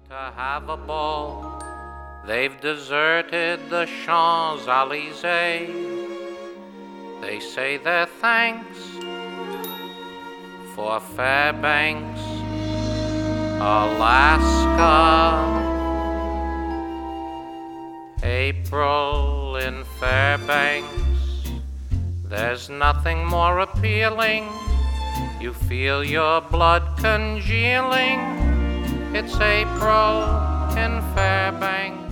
to have a ball. They've deserted the Champs-Élysées. They say their thanks for Fairbanks, Alaska. April in Fairbanks, there's nothing more appealing. You feel your blood congealing. It's April in Fairbanks.